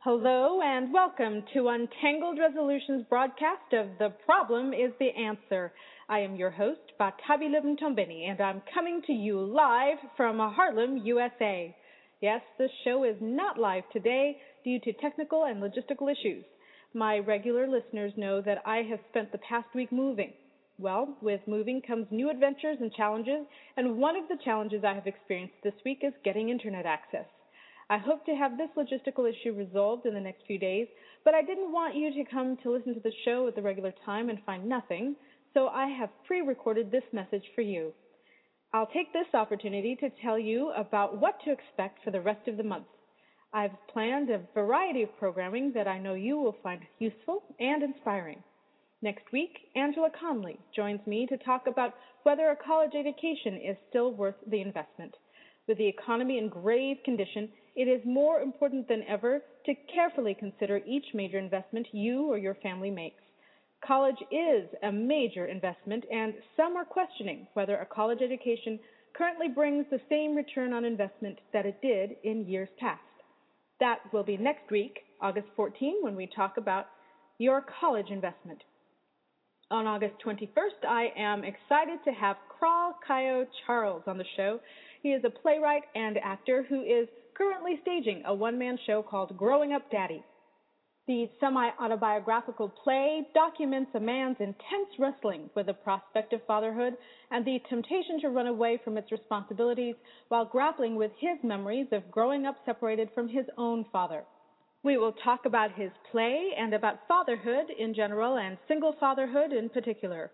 Hello and welcome to Untangled Resolutions broadcast of The Problem is the Answer. I am your host, Batabi Livingtombeni, and I'm coming to you live from Harlem, USA. Yes, the show is not live today due to technical and logistical issues. My regular listeners know that I have spent the past week moving. Well, with moving comes new adventures and challenges, and one of the challenges I have experienced this week is getting internet access. I hope to have this logistical issue resolved in the next few days, but I didn't want you to come to listen to the show at the regular time and find nothing, so I have pre-recorded this message for you. I'll take this opportunity to tell you about what to expect for the rest of the month. I've planned a variety of programming that I know you will find useful and inspiring. Next week, Angela Conley joins me to talk about whether a college education is still worth the investment. With the economy in grave condition, it is more important than ever to carefully consider each major investment you or your family makes. College is a major investment, and some are questioning whether a college education currently brings the same return on investment that it did in years past. That will be next week, August 14, when we talk about your college investment. On August 21st, I am excited to have Kral Kayo Charles on the show. He is a playwright and actor who is currently staging a one-man show called Growing Up Daddy. The semi-autobiographical play documents a man's intense wrestling with the prospect of fatherhood and the temptation to run away from its responsibilities while grappling with his memories of growing up separated from his own father. We will talk about his play and about fatherhood in general and single fatherhood in particular.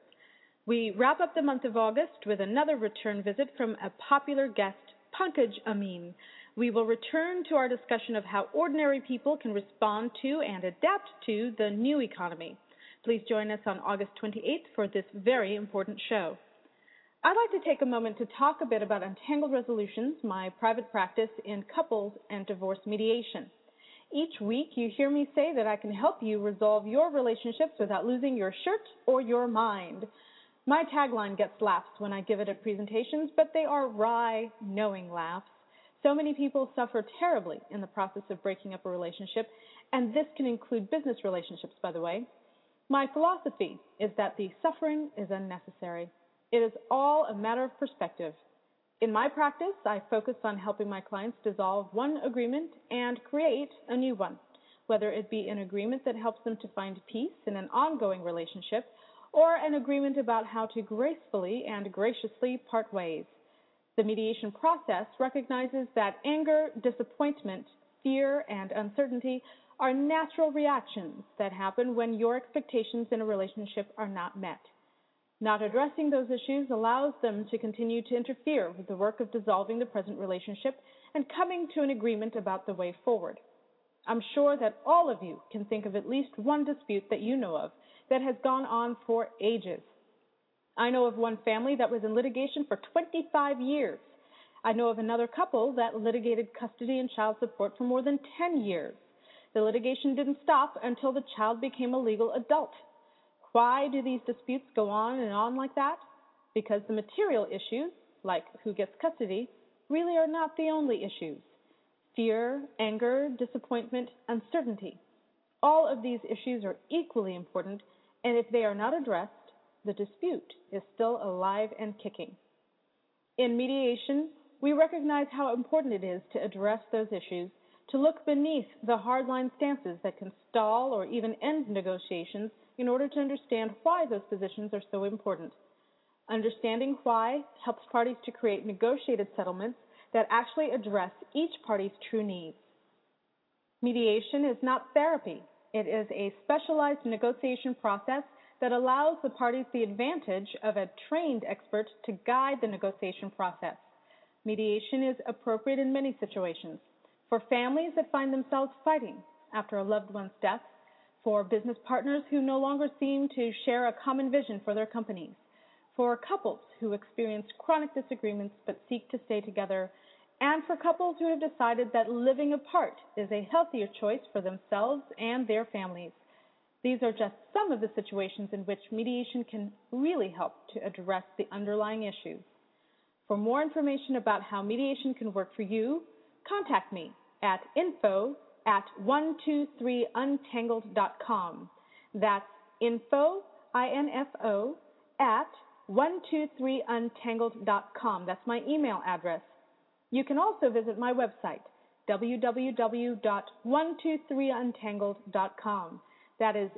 We wrap up the month of August with another return visit from a popular guest, Pankaj Amin. We will return to our discussion of how ordinary people can respond to and adapt to the new economy. Please join us on August 28th for this very important show. I'd like to take a moment to talk a bit about Untangled Resolutions, my private practice in couples and divorce mediation. Each week, you hear me say that I can help you resolve your relationships without losing your shirt or your mind. My tagline gets laughs when I give it at presentations, but they are wry, knowing laughs. So many people suffer terribly in the process of breaking up a relationship, and this can include business relationships, by the way. My philosophy is that the suffering is unnecessary. It is all a matter of perspective. In my practice, I focus on helping my clients dissolve one agreement and create a new one, whether it be an agreement that helps them to find peace in an ongoing relationship or an agreement about how to gracefully and graciously part ways. The mediation process recognizes that anger, disappointment, fear, and uncertainty are natural reactions that happen when your expectations in a relationship are not met. Not addressing those issues allows them to continue to interfere with the work of dissolving the present relationship and coming to an agreement about the way forward. I'm sure that all of you can think of at least one dispute that you know of that has gone on for ages. I know of one family that was in litigation for 25 years. I know of another couple that litigated custody and child support for more than 10 years. The litigation didn't stop until the child became a legal adult. Why do these disputes go on and on like that? Because the material issues, like who gets custody, really are not the only issues. Fear, anger, disappointment, uncertainty. All of these issues are equally important, and if they are not addressed, the dispute is still alive and kicking. In mediation, we recognize how important it is to address those issues, to look beneath the hardline stances that can stall or even end negotiations in order to understand why those positions are so important. Understanding why helps parties to create negotiated settlements that actually address each party's true needs. Mediation is not therapy. It is a specialized negotiation process that allows the parties the advantage of a trained expert to guide the negotiation process. Mediation is appropriate in many situations. For families that find themselves fighting after a loved one's death, for business partners who no longer seem to share a common vision for their companies, for couples who experience chronic disagreements but seek to stay together, and for couples who have decided that living apart is a healthier choice for themselves and their families. These are just some of the situations in which mediation can really help to address the underlying issues. For more information about how mediation can work for you, contact me at info@ at 123untangled.com. That's info, I-N-F-O, at 123untangled.com. That's my email address. You can also visit my website, www.123untangled.com. That is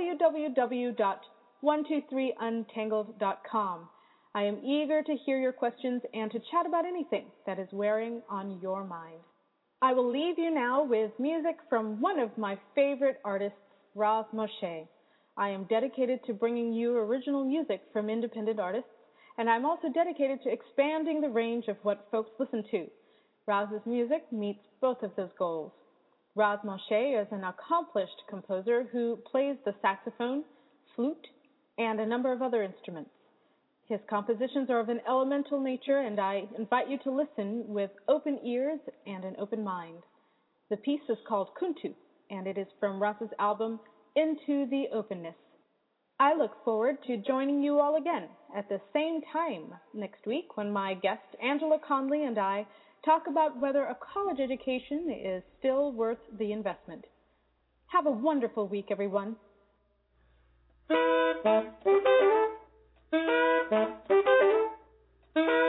www.123untangled.com. I am eager to hear your questions and to chat about anything that is wearing on your mind. I will leave you now with music from one of my favorite artists, Raz Moshe. I am dedicated to bringing you original music from independent artists, and I'm also dedicated to expanding the range of what folks listen to. Raz's music meets both of those goals. Raz Moshe is an accomplished composer who plays the saxophone, flute, and a number of other instruments. His compositions are of an elemental nature, and I invite you to listen with open ears and an open mind. The piece is called Kuntu, and it is from Raz's album, Into the Openness. I look forward to joining you all again at the same time next week when my guest, Angela Conley, and I talk about whether a college education is still worth the investment. Have a wonderful week, everyone. Thank you.